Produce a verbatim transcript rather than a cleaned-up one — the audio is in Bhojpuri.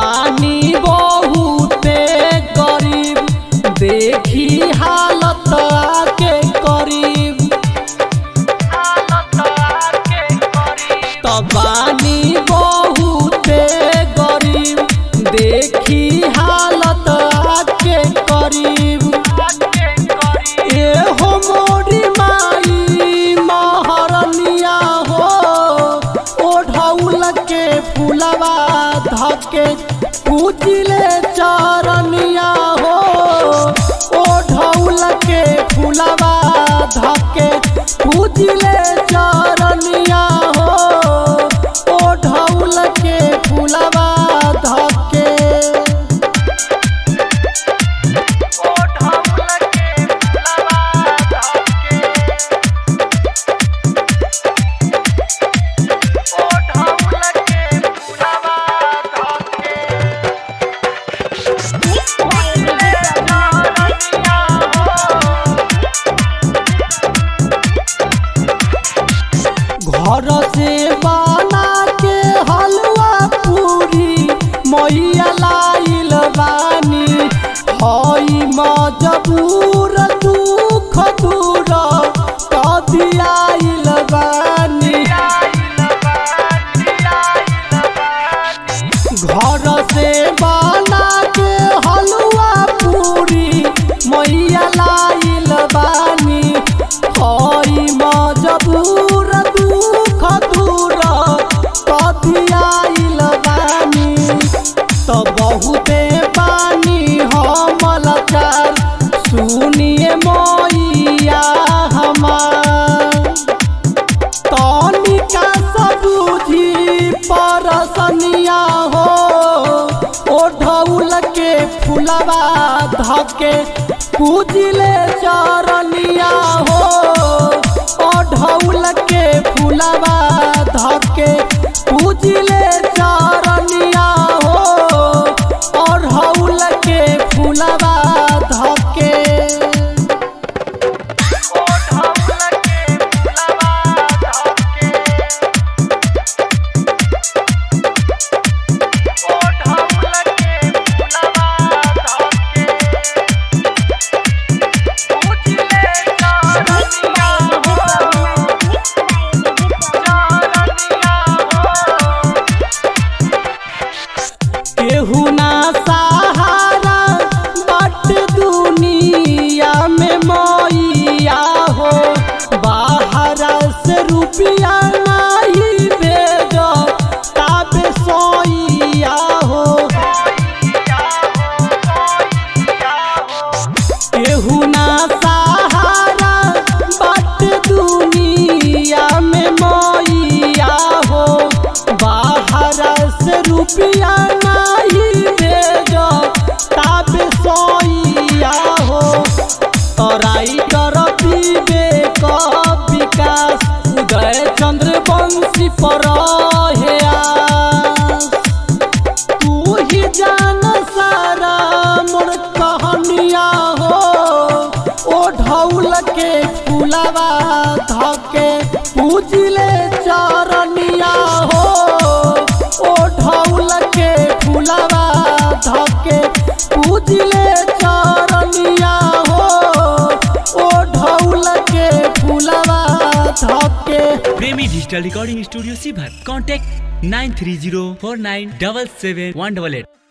बानी बहुते गरीब देखी हालत आके करीब तब बानी बहुते गरीब देखी हालत आके करीब ए हो मोरी माई महरनिया हो ओढ़ौल के फुलवा धके पूजिले चरनिया हो ओढ़ौल के फुलवा धके पूजिले चरनिया हो ओढ़ौल के फुलवा धके घर से बना के हलवा पूरी मैया लाइल बानी हई मजबूर दुख दूर कदियाइल बानी घर से बना के हलवा पूरी मैया लाइल बानी हई मजबूर दुख दूर कदियाइल बानी तो बहुते बानी हम लाचार सुनिए मैया हमार तनिका सबूझी परसनिया हो ओढ़ौल के फुलवा धके पूजिले चरनिया हो ओढ़ौल के फुलवा धके पूजिले चरनिया हो ओढ़ौल के फुलवा धके केहू ना सहारा बट दुनिया में मैया हो बाहर से रुपया नहीं भेज ताबे सोइया हो केहू ना सहारा बट दुनिया में मैया हो बाहर से रुपया नहीं भेज ताबे सोइया हो तराई कर विवेक विकास उदय चंद्र वंशी पर हे आस तू ही जान सारा मोर कहनिया हो ओढ़ौल के फुलवा धके पूजिले चरनिया हो ओढ़ौल के फुलवा धके पूजिले चरनिया हो ओढ़ौल के फुलवा धके। Premi digital recording studio Sheohar contact nine three zero four nine double seven one double at.